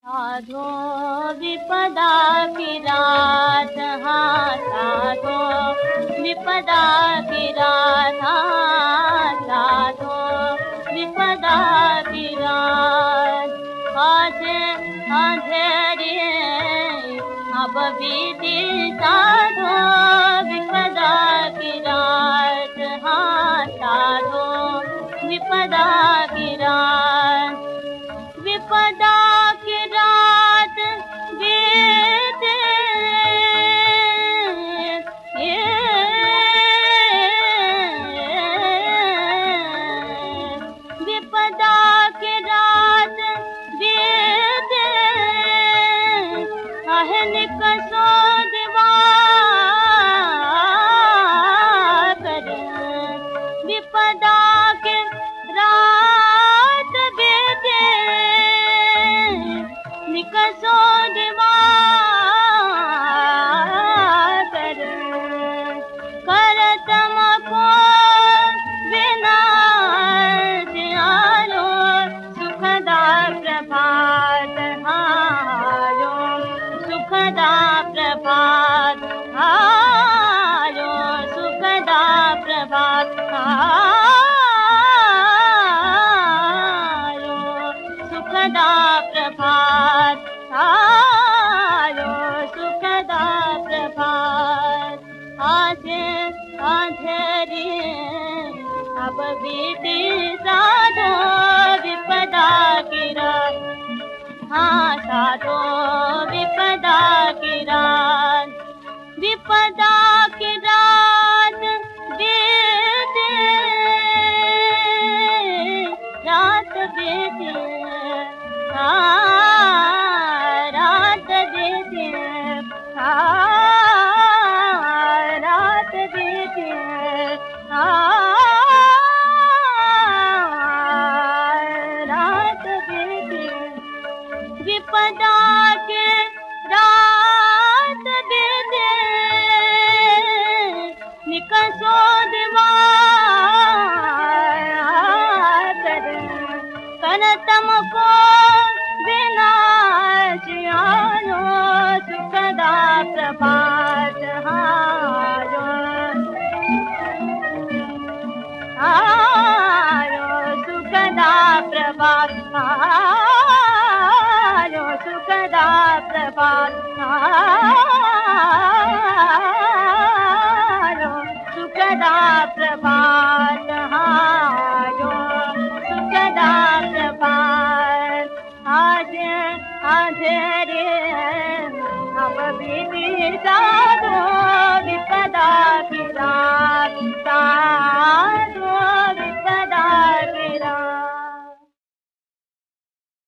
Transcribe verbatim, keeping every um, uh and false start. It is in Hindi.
साधो विपदा की रात, हाँ साधो विपदा की रात, हाँ साधो विपदा की रात। आज अंधेरी अब बीती साधो विपदा की रात, हाँ साधो विपदा की रात। विपदा की रात बीते ये विपदा की रात बीते अहनिक सो दिवा कर। विपदा के रात बीते निकसो दिवा कर। कर तमको बिना जियारो सुखदा प्रभात, हारो सुखदा प्रभात, हारो सुखदा प्रभात, हारो सुखदा प्रभात, हारो सुखदा प्रभात। आज अंधेरी अब बीती साधो विपदा की रात, हाँ साधो विपदा की रात। विपदा की रात बीते रात बीते, हाँ रात बीते, हाँ रात बीते, हाँ रात बीते। विपदा के रात बीते निकसो दिवा कर। कर तमको बिना जियारो सुखदा प्रभात, हारो हारो सुखदा प्रभात, हारो सुखदा प्रभात, हारो सुखदा प्रभात, हारो सुखदा प्रभात। आज अंधेरे अब बीती